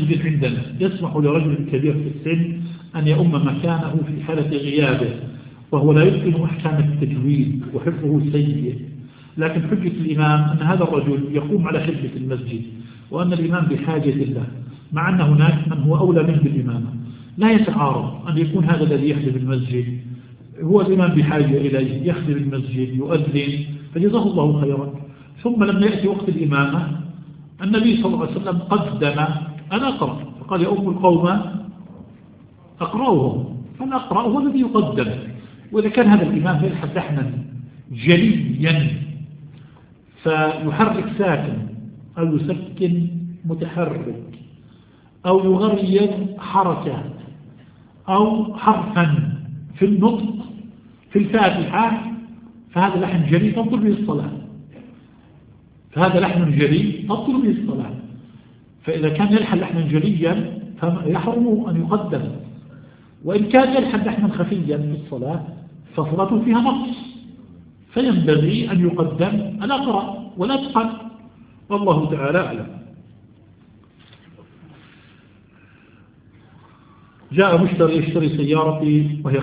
مسجد عندنا يسمح لرجل كبير في السن أن يؤم مكانه في حالة غيابه، وهو لا يتقن أحكام التجويد وحفظه سيء، لكن حجة الإمام أن هذا الرجل يقوم على خدمة المسجد وأن الإمام بحاجة له، مع أن هناك من هو أولى منه بالإمامة. لا يتعارض أن يكون هذا الذي يخدم المسجد هو الإمام بحاجة إليه، يخدم المسجد يؤذن، فجزاه الله خيرا. ثم لما يأتي وقت الإمامة النبي صلى الله عليه وسلم قدم أنا أقرأ، فقال يؤم القوم أقرأهم، فالأقرأ هو الذي يقدم. وإذا كان هذا الإمام يلحق لحنا جليا فيحرك ساكن أو يسكن متحرك أو يغير حركة أو حرفا في النطق في الفاتحة، فهذا لحن جلي تبطل به الصلاة، فهذا لحن جلي تبطل به الصلاة. فإذا كان يلحن لحنا جليا فيحرم أن يقدم، وإن كان يلحن لحنا خفيا في الصلاة فصلاته فيها نقص، فينبغي أن يقدم الأقرأ ولا تقل، والله تعالى أعلم. جاء مشتري يشتري سيارتي وهي